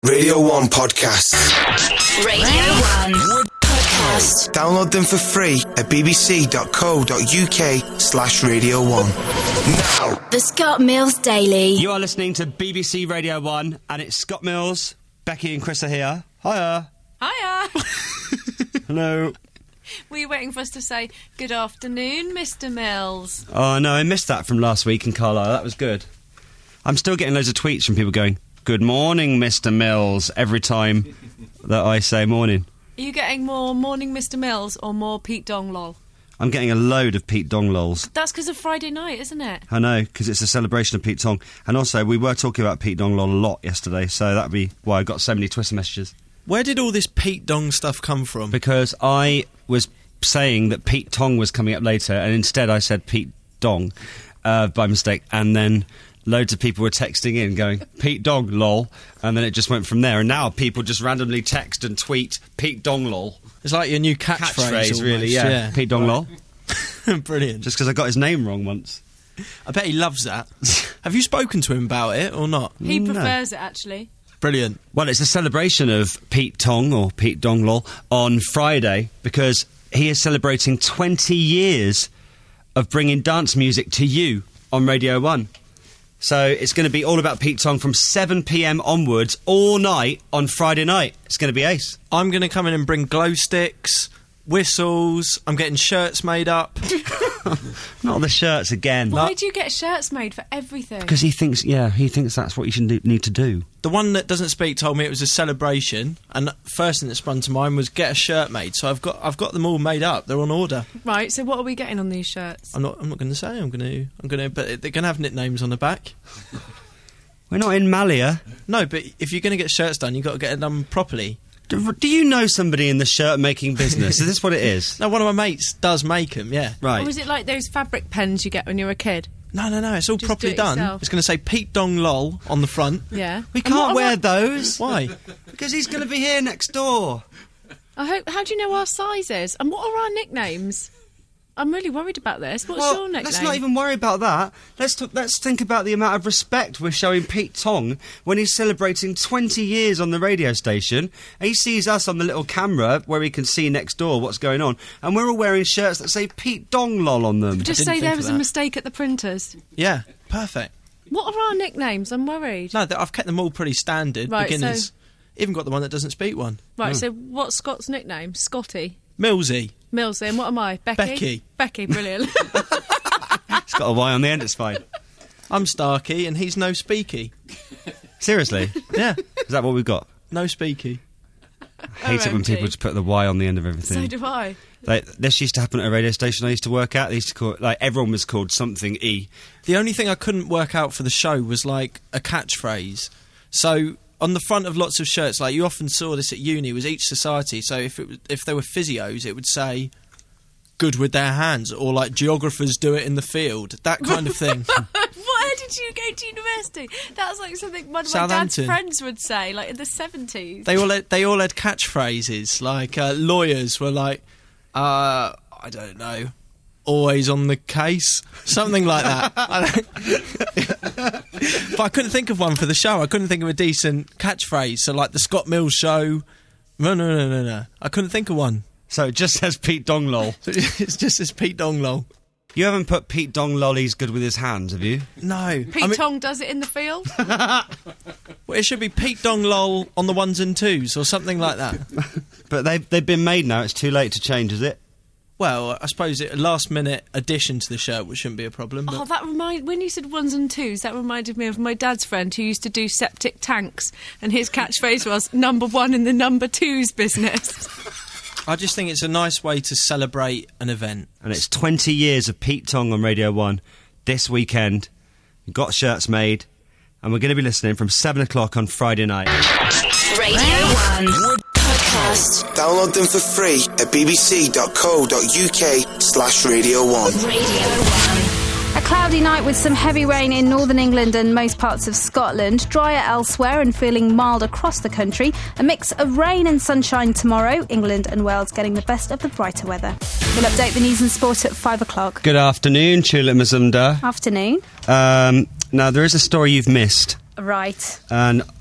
Radio 1 Podcast. Radio 1 Podcast. Download them for free at bbc.co.uk/Radio 1. Now. The Scott Mills Daily. You are listening to BBC Radio 1 and it's Scott Mills. Becky and Chris are here. Hiya. Hiya. Hello. Were you waiting for us to say, good afternoon, Mr. Mills? Oh no, I missed that from last week in Carlisle. That was good. I'm still getting loads of tweets from people going, good morning, Mr. Mills, every time that I say morning. Are you getting more morning, Mr. Mills, or more Pete Dong lol? I'm getting a load of Pete Dong lols. That's because of Friday night, isn't it? I know, because it's a celebration of Pete Tong. And also, we were talking about Pete Dong lol a lot yesterday, so that'd be why I got so many Twitter messages. Where did all this Pete Dong stuff come from? Because I was saying that Pete Tong was coming up later, and instead I said Pete Dong by mistake, and then loads of people were texting in going, Pete Dong, lol, and then it just went from there. And now people just randomly text and tweet Pete Dong, lol. It's like your new catchphrase, really, yeah. Pete Dong, lol. Brilliant. Just because I got his name wrong once. I bet he loves that. Have you spoken to him about it or not? He prefers it, actually. Brilliant. Well, it's a celebration of Pete Tong, or Pete Dong, lol, on Friday, because he is celebrating 20 years of bringing dance music to you on Radio 1. So it's going to be all about Pete Tong from 7 p.m. onwards, all night on Friday night. It's going to be ace. I'm going to come in and bring glow sticks, whistles, I'm getting shirts made up. Not the shirts again. Why do you get shirts made for everything? Because he thinks that's what you should need to do. The one that doesn't speak told me it was a celebration, and the first thing that sprung to mind was get a shirt made. So I've got them all made up. They're on order. Right. So what are we getting on these shirts? I'm not going to say. I'm going to. But they're going to have nicknames on the back. We're not in Malia. No, but if you're going to get shirts done, you've got to get it done properly. Do you know somebody in the shirt-making business? Is this what it is? No, one of my mates does make them, yeah. Right. Or is it like those fabric pens you get when you're a kid? No, it's all Just properly do it done. yourself. It's going to say Pete Dong lol on the front. Yeah. We can't wear those. Why? Because he's going to be here next door. How do you know our sizes? And what are our nicknames? I'm really worried about this. What's your nickname? Let's not even worry about that. Let's think about the amount of respect we're showing Pete Tong when he's celebrating 20 years on the radio station. And he sees us on the little camera where he can see next door what's going on, and we're all wearing shirts that say Pete Dong lol on them. Just say there was a mistake at the printers. Yeah, perfect. What are our nicknames? I'm worried. No, I've kept them all pretty standard. Right, beginners. so- Even got the one that doesn't speak one. Right, so what's Scott's nickname? Scotty? Millsy. Millsy, and what am I? Becky? Becky, brilliant. It's got a Y on the end, it's fine. I'm Starkey and he's no speaky. Seriously? Yeah, Is that what we've got? no speaky. I hate it when people just put the Y on the end of everything. So do I. This used to happen at a radio station I used to work at. They used to call it, everyone was called something E. The only thing I couldn't work out for the show was like a catchphrase. So on the front of lots of shirts, like you often saw this at uni, was each society. So if there were physios, it would say good with their hands, or like geographers do it in the field, that kind of thing. Where did you go to university? That was like something one of my dad's friends would say, like in the 70s. They all had catchphrases, like lawyers were like, I don't know, always on the case, something like that. But I couldn't think of one for the show. I couldn't think of a decent catchphrase. So like the Scott Mills show, no. I couldn't think of one. So it just says Pete Dong lol. So it's just this Pete Dong lol. You haven't put Pete Dong lol, he's good with his hands, have you? No. Pete Tong does it in the field? Well, it should be Pete Dong lol on the 1s and 2s or something like that. But they've been made now, it's too late to change, is it? Well, I suppose a last-minute addition to the shirt, which shouldn't be a problem. But When you said 1s and 2s, that reminded me of my dad's friend who used to do septic tanks, and his catchphrase was number 1 in the number 2s business. I just think it's a nice way to celebrate an event. And it's 20 years of Pete Tong on Radio 1 this weekend. We've got shirts made, and we're going to be listening from 7 o'clock on Friday night. Radio 1 Podcast. Download them for free at bbc.co.uk/Radio 1. Radio 1. A cloudy night with some heavy rain in northern England and most parts of Scotland. Drier elsewhere and feeling mild across the country. A mix of rain and sunshine tomorrow. England and Wales getting the best of the brighter weather. We'll update the news and sport at 5 o'clock. Good afternoon, Tulip Mazumda. Afternoon. Now, there is a story you've missed. Right. And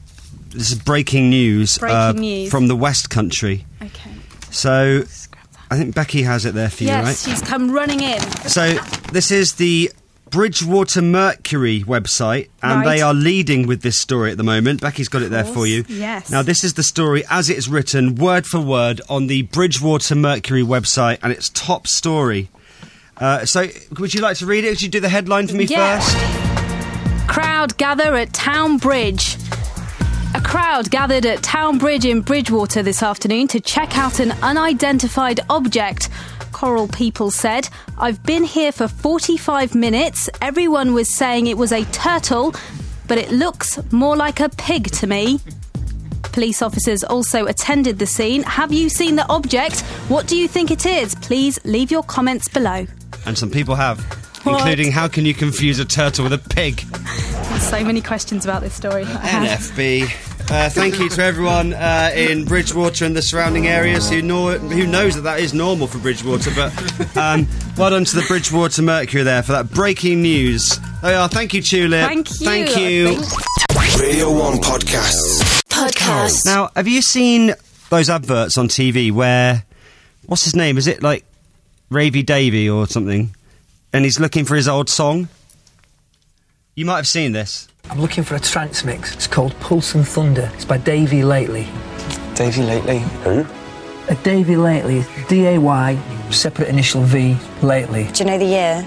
this is breaking news. Breaking news. From the West Country. Okay. So, I think Becky has it there for you, right? Yes, she's come running in. So, this is the Bridgewater Mercury website, and Right. they are leading with this story at the moment. Becky's got it there for you. Yes. Now, this is the story as it's written, word for word, on the Bridgewater Mercury website, and it's top story. So, would you like to read it? Would you do the headline for me first? Crowd gather at Town Bridge. A crowd gathered at Town Bridge in Bridgewater this afternoon to check out an unidentified object. Coral people said, "I've been here for 45 minutes. Everyone was saying it was a turtle, but it looks more like a pig to me." Police officers also attended the scene. Have you seen the object? What do you think it is? Please leave your comments below. And some people have, What? including how can you confuse a turtle with a pig? There's so many questions about this story. NFB. Thank you to everyone in Bridgewater and the surrounding areas who knows that is normal for Bridgewater. But well done to the Bridgewater Mercury there for that breaking news. There we are. Thank you, Tulip. Thank you. Radio 1 podcasts. Podcast. Now, have you seen those adverts on TV where, what's his name? Is it like Ravy Davy or something? And he's looking for his old song? You might have seen this. I'm looking for a trance mix. It's called Pulse and Thunder. It's by Davy Lately. Davy Lately? Who? Davy Lately, D-A-Y, separate initial V, Lately. Do you know the year?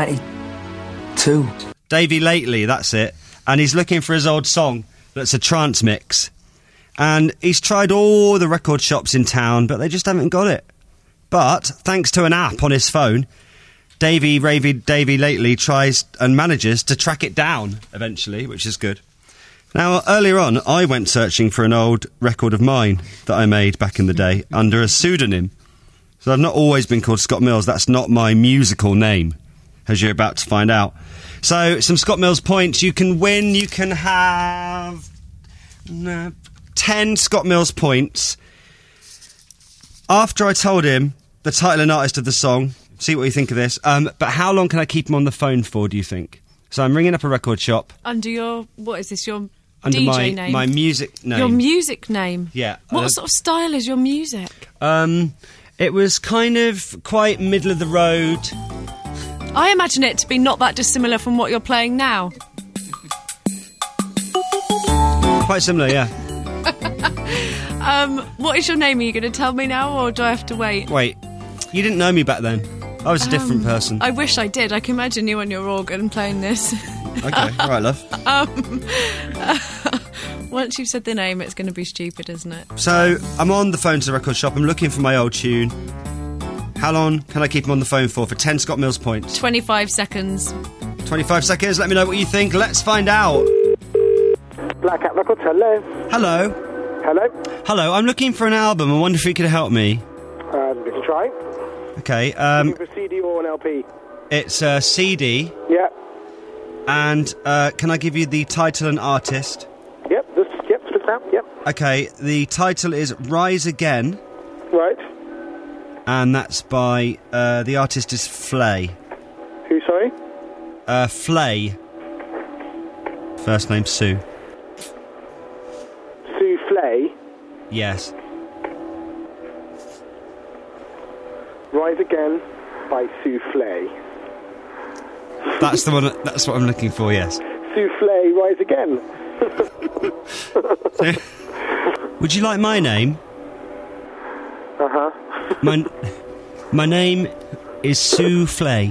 92. Davy Lately, that's it. And he's looking for his old song that's a trance mix. And he's tried all the record shops in town, but they just haven't got it. But, thanks to an app on his phone, Davy Lately tries and manages to track it down eventually, which is good. Now, earlier on, I went searching for an old record of mine that I made back in the day under a pseudonym. So I've not always been called Scott Mills. That's not my musical name, as you're about to find out. So, some Scott Mills points. You can win. You can have 10 Scott Mills points. After I told him the title and artist of the song, see what you think of this. But how long can I keep him on the phone for, do you think? So I'm ringing up a record shop. Under your... What is this, your Under DJ name? my music name. Your music name? Yeah. What sort of style is your music? It was kind of quite middle of the road. I imagine it to be not that dissimilar from what you're playing now. Quite similar, yeah. What is your name? Are you going to tell me now, or do I have to wait? Wait, you didn't know me back then. I was a different person. I wish I did. I can imagine you on your organ playing this. Okay, all right, love. Once you've said the name, it's going to be stupid, isn't it? So, I'm on the phone to the record shop. I'm looking for my old tune. How long can I keep him on the phone for 10 Scott Mills points? 25 seconds. 25 seconds. Let me know what you think. Let's find out. Black Cat Records, hello. Hello. Hello. Hello, I'm looking for an album. I wonder if you could help me. We can try. Okay, Looking for CD or an LP? it's a CD, Yeah. and can I give you the title and artist? Yep, split out, yep. Okay, the title is Rise Again, Right. and that's by, the artist is Flay. Who, sorry? Flay. First name Sue. Souffle. Yes. Rise Again by Souffle. That's the one, that's what I'm looking for, yes. Souffle, Rise Again. Would you like my name? Uh-huh. My name is Sue Flay.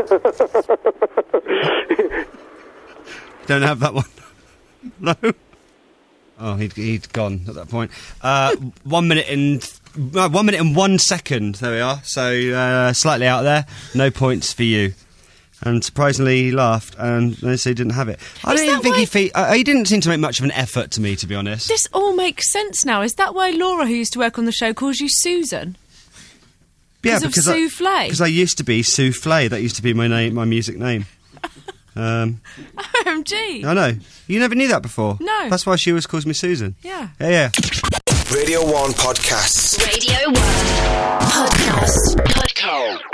Don't have that one. No. Oh, he'd gone at that point. 1 minute and 1 minute and 1 second. There we are. So slightly out there. No points for you. And surprisingly, he laughed and they said he didn't have it. I don't even think he didn't seem to make much of an effort to me, to be honest. This all makes sense now. Is that why Laura, who used to work on the show, calls you Susan? Yeah, because of Souffle? Because I used to be Sue Flay. That used to be my name, my music name. OMG. I know. You never knew that before? No. That's why she always calls me Susan. Yeah. Yeah. Radio 1 podcasts. Radio 1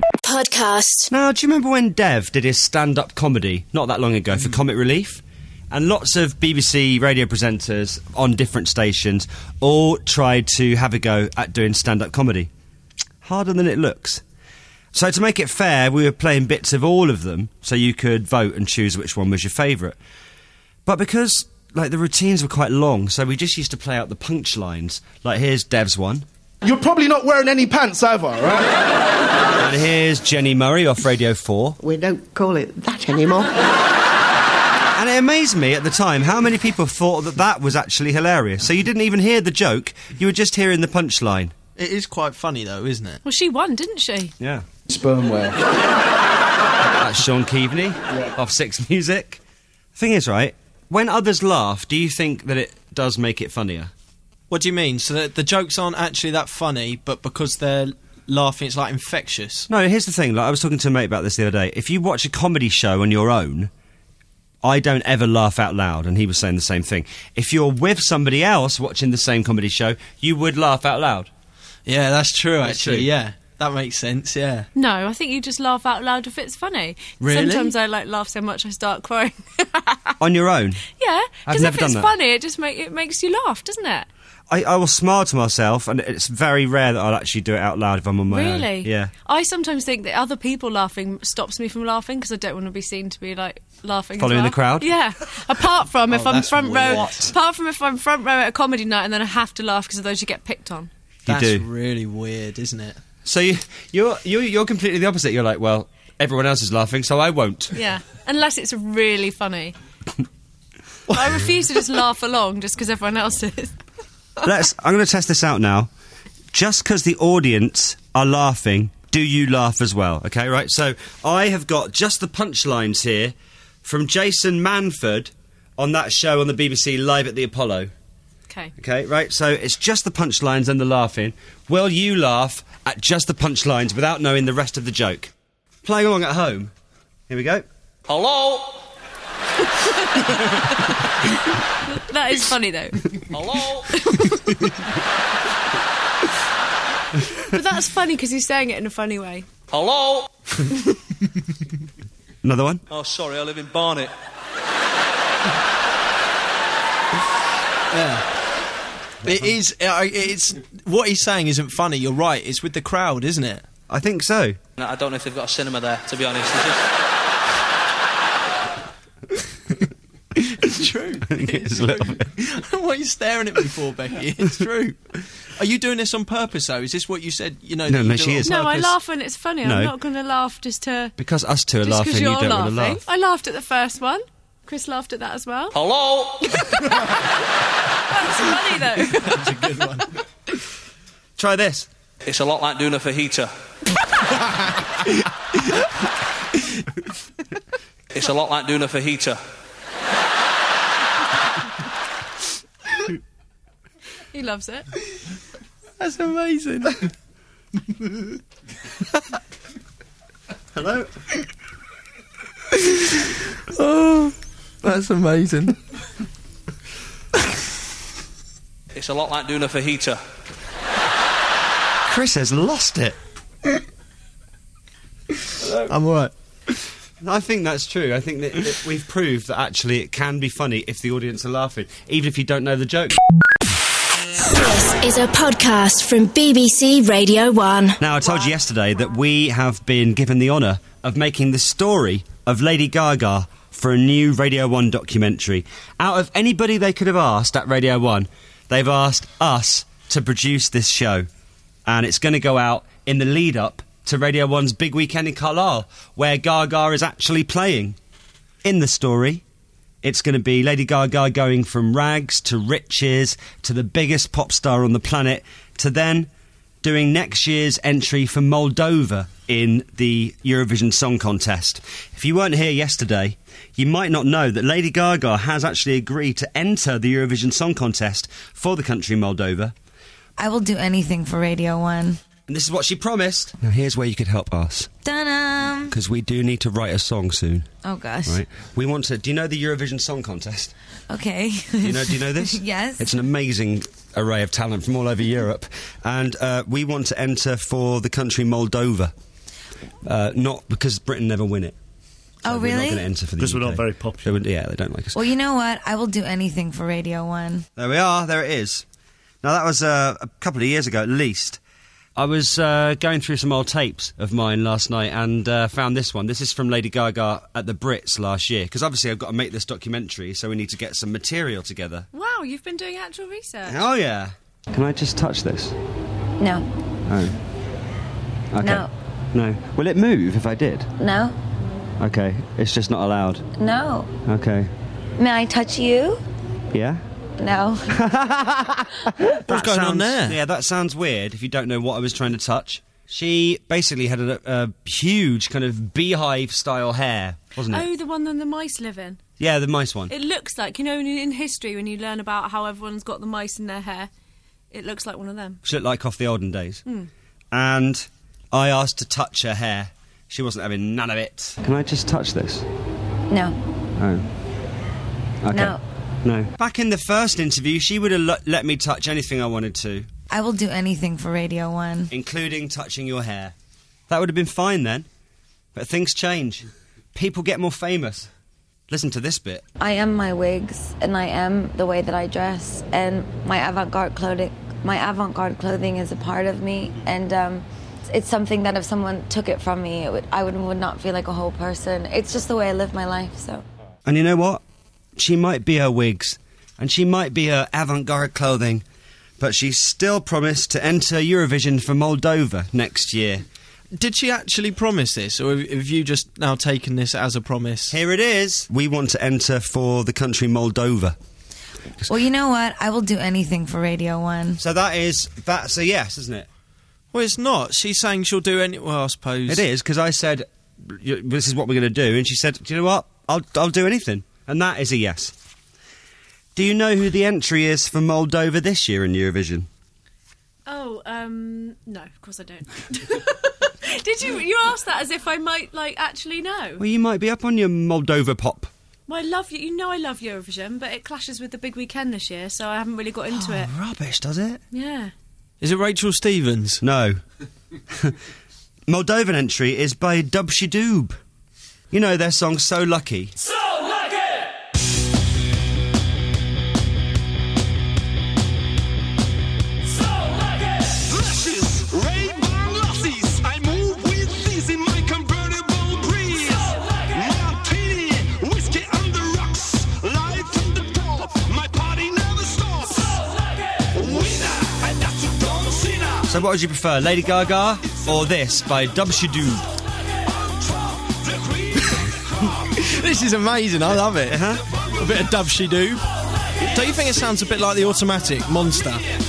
Podcast. Now, do you remember when Dev did his stand-up comedy not that long ago for Comic Relief? And lots of BBC radio presenters on different stations all tried to have a go at doing stand-up comedy. Harder than it looks. So to make it fair, we were playing bits of all of them, so you could vote and choose which one was your favourite. But because, like, the routines were quite long, so we just used to play out the punchlines. Like, here's Dev's one. You're probably not wearing any pants either, right? And here's Jenny Murray off Radio 4. We don't call it that anymore. And it amazed me at the time how many people thought that that was actually hilarious. So you didn't even hear the joke, you were just hearing the punchline. It is quite funny, though, isn't it? Well, she won, didn't she? Yeah. Spermware. That's Sean Keaveney off Six Music. Thing is, right, when others laugh, do you think that it does make it funnier? What do you mean? So the jokes aren't actually that funny, but because they're laughing, it's like infectious? No, here's the thing. Like, I was talking to a mate about this the other day. If you watch a comedy show on your own, I don't ever laugh out loud, and he was saying the same thing. If you're with somebody else watching the same comedy show, you would laugh out loud. Yeah, that's true, That's actually, true. yeah. That makes sense, yeah. No, I think you just laugh out loud if it's funny. Really? Sometimes I laugh so much I start crying. On your own? Yeah, I've because never if done it's that. funny, it makes you laugh, doesn't it? I will smile to myself, and it's very rare that I'll actually do it out loud if I'm on my own. Really? Yeah. I sometimes think that other people laughing stops me from laughing because I don't want to be seen to be like laughing. Following as well. the crowd? Yeah. Apart from if I'm that's front row. weird. Apart from if I'm front row at a comedy night and then I have to laugh because otherwise you get picked on. You That's do. really weird, isn't it? So you're completely the opposite. You're like, well, everyone else is laughing, so I won't. Yeah. Unless it's really funny. But I refuse to just laugh along just because everyone else is. I'm going to test this out now. Just because the audience are laughing, do you laugh as well? Okay, right? So I have got just the punchlines here from Jason Manford on that show on the BBC Live at the Apollo. Okay. Okay, right? So it's just the punchlines and the laughing. Will you laugh at just the punchlines without knowing the rest of the joke? Playing along at home. Here we go. Hello? That is funny though. Hello? But that's funny because he's saying it in a funny way. Hello? Another one. Oh, sorry, I live in Barnet. Yeah. It is. It's what he's saying isn't funny. You're right. It's with the crowd, isn't it? I think so. No, I don't know if they've got a cinema there, to be honest. It's true. It's true. What are you staring at me for, Becky? It's true. Are you doing this on purpose, though? Is this what you said? You know? No, that you no, do she it on is. No, I purpose? laugh when it's funny. No. I'm not going to laugh just to... Because us two are Just laughing, because you you're don't laughing. want to laugh. I laughed at the first one. Chris laughed at that as well. Hello? That's funny though. That's a good one. Try this. It's a lot like doing a fajita. It's a lot like doing a fajita. He loves it. That's amazing. Hello? Oh, that's amazing. It's a lot like doing a fajita. Chris has lost it. I'm all right. I think that's true. I think that we've proved that actually it can be funny if the audience are laughing, even if you don't know the joke. This is a podcast from BBC Radio 1. Now, I told you yesterday that we have been given the honour of making the story of Lady Gaga for a new Radio 1 documentary. Out of anybody they could have asked at Radio 1, they've asked us to produce this show. And it's going to go out in the lead-up to Radio 1's big weekend in Carlisle, where Gaga is actually playing. In the story, it's going to be Lady Gaga going from rags to riches to the biggest pop star on the planet to then doing next year's entry for Moldova in the Eurovision Song Contest. If you weren't here yesterday, you might not know that Lady Gaga has actually agreed to enter the Eurovision Song Contest for the country Moldova. I will do anything for Radio 1. And this is what she promised. Now, here's where you could help us. Ta-da! Because we do need to write a song soon. Oh, gosh. Right? We want to... Do you know the Eurovision Song Contest? Okay. Do you know this? Yes. It's an amazing array of talent from all over Europe. And we want to enter for the country Moldova. Not because Britain never win it. Oh, We're not really? going to enter for the Because we're UK. not very popular. Yeah, they don't like us. Well, you know what? I will do anything for Radio 1. There we are. There it is. Now, that was a couple of years ago, at least. I was going through some old tapes of mine last night and found this one. This is from Lady Gaga at the Brits last year, because obviously I've got to make this documentary, so we need to get some material together. Wow, you've been doing actual research. Oh, yeah. Can I just touch this? No. Oh. Okay. No. No. Will it move if I did? No. Okay. It's just not allowed. No. Okay. May I touch you? Yeah? No. What's going on there? Yeah, that sounds weird if you don't know what I was trying to touch. She basically had a huge kind of beehive-style hair, wasn't it? Oh, the one that the mice live in. Yeah, the mice one. It looks like, you know, in history when you learn about how everyone's got the mice in their hair, it looks like one of them. She looked like off the olden days. Mm. And I asked to touch her hair. She wasn't having none of it. Can I just touch this? No. Oh. Okay. No. No. Back in the first interview, she would have let me touch anything I wanted to. I will do anything for Radio 1. Including touching your hair. That would have been fine then. But things change. People get more famous. Listen to this bit. I am my wigs, and I am the way that I dress, and my avant-garde clothing. My avant-garde clothing is a part of me, and it's something that if someone took it from me, I would not feel like a whole person. It's just the way I live my life. So. And you know what? She might be her wigs, and she might be her avant-garde clothing, but she still promised to enter Eurovision for Moldova next year. Did she actually promise this, or have you just now taken this as a promise? Here it is. We want to enter for the country Moldova. Well, you know what? I will do anything for Radio 1. So that's a yes, isn't it? Well, it's not. She's saying she'll do any... Well, I suppose... It is, because I said, this is what we're going to do, and she said, do you know what? I'll do anything. And that is a yes. Do you know who the entry is for Moldova this year in Eurovision? Oh, no, of course I don't. Did you ask that as if I might, actually know? Well, you might be up on your Moldova pop. Well, I love I love Eurovision, but it clashes with the big weekend this year, so I haven't really got into it. Rubbish, does it? Yeah. Is it Rachel Stevens? No. Moldovan entry is by Dubshi Doob. You know their song So Lucky. So lucky! So lucky! Lashes, Ray-Ban lassies. I move with these in my convertible breeze. So lucky! Martini, whiskey on the rocks. Live from the top, my party never stops. So lucky! Winner, and that's a Don Cena. So what would you prefer, Lady Gaga or this by Dubshi Doob? This is amazing, I love it. A bit of Dubshi Doob. Don't you think it sounds a bit like the Automatic Monster?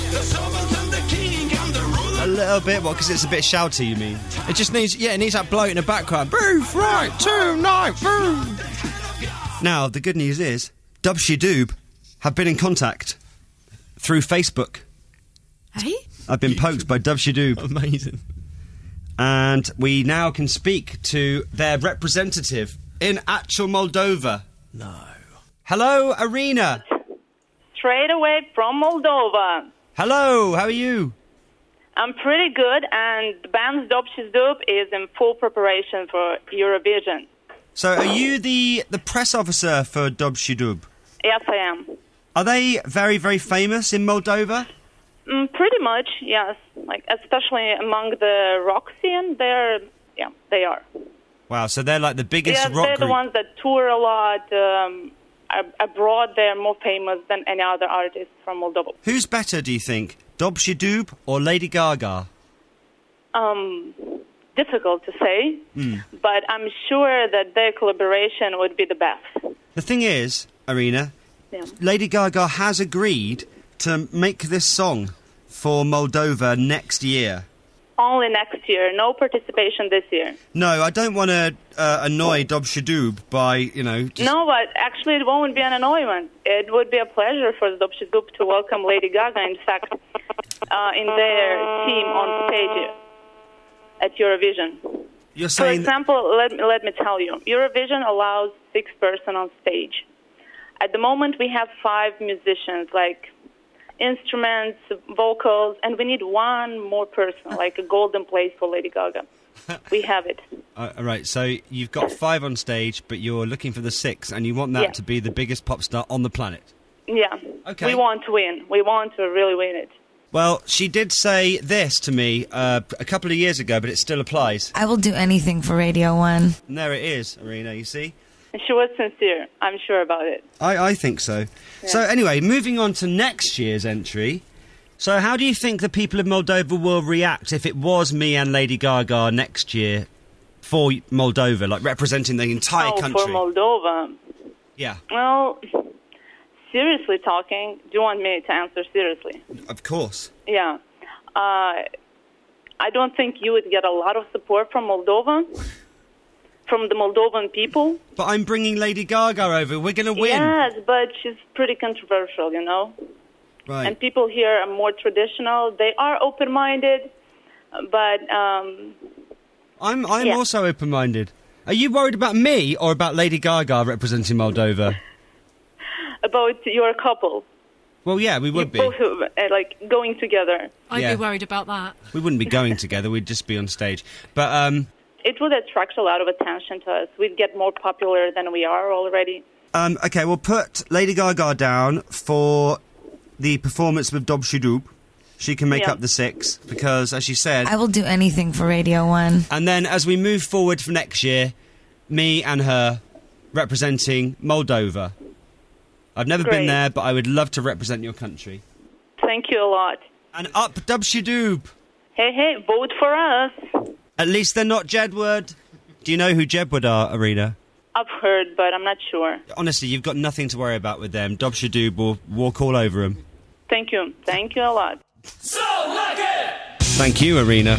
A little bit, what, because it's a bit shouty, you mean? It just needs, it needs that bloke in the background. Boof, right, tonight, boom. Now, the good news is, Dubshi Doob have been in contact through Facebook. Hey? I've been poked by Dubshi Doob. Amazing. And we now can speak to their representative in actual Moldova. No. Hello, Arena. Straight away from Moldova. Hello, how are you? I'm pretty good, and the band's Dubshi Doob is in full preparation for Eurovision. So, are you the press officer for Dubshi Doob? Yes, I am. Are they very, very famous in Moldova? Pretty much, yes. Especially among the rock scene, they are. Wow, so they're like the biggest rock they're group. the ones that tour a lot. Abroad, they're more famous than any other artist from Moldova. Who's better, do you think? Dubshi Doob or Lady Gaga? Difficult to say, but I'm sure that their collaboration would be the best. The thing is, Arena, Lady Gaga has agreed to make this song for Moldova next year. Only next year, no participation this year. No, I don't want to annoy Dubshi Doob by, No, but actually it won't be an annoyance. It would be a pleasure for Dubshi Doob to welcome Lady Gaga, in fact, in their team on stage at Eurovision. You're saying... For example, let me tell you, Eurovision allows 6 persons on stage. At the moment, we have 5 musicians, instruments, vocals, and we need one more person, like a golden place for Lady Gaga. We have it. All right, so you've got 5 on stage, but you're looking for the 6th, and you want that Yeah. to be the biggest pop star on the planet. Yeah. Okay. We want to win. We want to really win it. Well, she did say this to me a couple of years ago, but it still applies. I will do anything for Radio 1. And there it is, Irina, you see? And she was sincere. I'm sure about it. I think so. Yeah. So anyway, moving on to next year's entry. So how do you think the people of Moldova will react if it was me and Lady Gaga next year for Moldova, like representing the entire country? For Moldova. Yeah. Well, seriously talking, do you want me to answer seriously? Of course. Yeah. I don't think you would get a lot of support from Moldova, from the Moldovan people. But I'm bringing Lady Gaga over. We're going to win. Yes, but she's pretty controversial, you know? Right. And people here are more traditional. They are open-minded, but... I'm yeah. also open-minded. Are you worried about me or about Lady Gaga representing Moldova? About your couple. Well, yeah, we would be. Both like going together. I'd Yeah. be worried about that. We wouldn't be going together. We'd just be on stage. But It would attract a lot of attention to us. We'd get more popular than we are already. okay, we'll put Lady Gaga down for the performance with Dobshi Doob. She can make Yeah. up the 6 because, as she said. I will do anything for Radio 1. And then, as we move forward for next year, me and her representing Moldova. I've never been Great. there, but I would love to represent your country. Thank you a lot. And up Dobshi Doob. Hey, vote for us. At least they're not Jedward. Do you know who Jedward are, Arena? I've heard, but I'm not sure. Honestly, you've got nothing to worry about with them. Dobshi Doob will walk all over them. Thank you. Thank you a lot. So lucky! Thank you, Arena.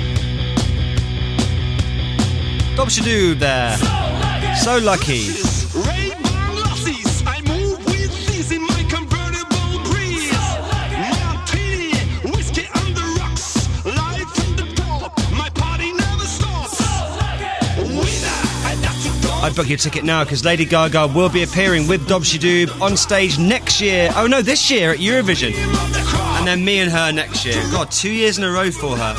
Dobshi Doob there. So lucky. Ray-Ban Lassies, I move with these in my convertible breeze. Martini, whiskey on the rocks, live from the top. My party never stops. Winner, and that's a dog. I'd book your ticket now because Lady Gaga will be appearing with Dobshi Doob on stage next year. Oh no, this year at Eurovision. And then me and her next year. God, 2 years in a row for her.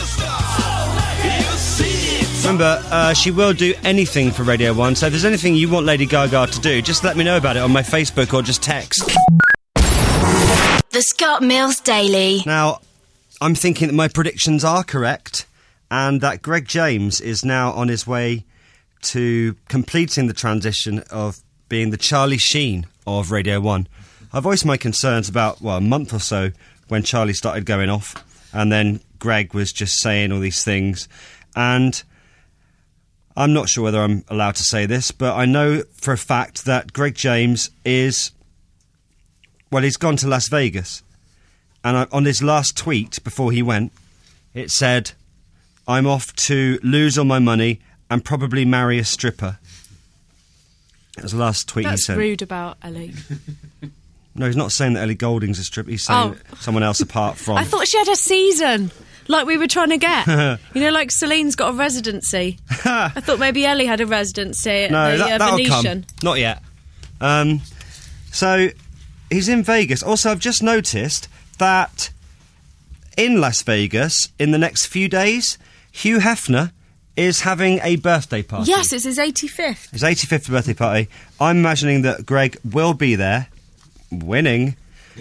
Remember, she will do anything for Radio 1, so if there's anything you want Lady Gaga to do, just let me know about it on my Facebook or just text. The Scott Mills Daily. Now, I'm thinking that my predictions are correct and that Greg James is now on his way to completing the transition of being the Charlie Sheen of Radio 1. I voiced my concerns about, a month or so when Charlie started going off, and then Greg was just saying all these things, and I'm not sure whether I'm allowed to say this, but I know for a fact that Greg James is... Well, he's gone to Las Vegas. And on his last tweet before he went, it said, "I'm off to lose all my money and probably marry a stripper." That was the last tweet he That's sent. rude about Ellie. No, he's not saying that Ellie Goulding's a stripper. He's saying someone else apart from... I thought she had a season, like we were trying to get. You know, like Celine's got a residency. I thought maybe Ellie had a residency at No, the that'll Venetian. come. Not yet. So, he's in Vegas. Also, I've just noticed that in Las Vegas, in the next few days, Hugh Hefner is having a birthday party. Yes, it's his 85th. His 85th birthday party. I'm imagining that Greg will be there, winning.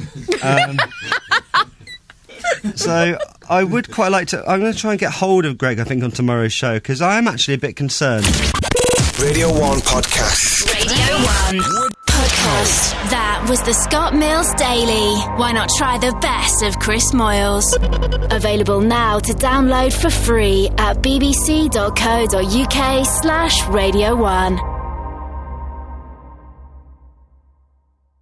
So I would quite like to... I'm going to try and get hold of Greg, I think, on tomorrow's show, because I am actually a bit concerned. Radio 1 Podcast. Radio 1 Podcast. That was the Scott Mills Daily. Why not try the best of Chris Moyles? Available now to download for free at bbc.co.uk/Radio 1.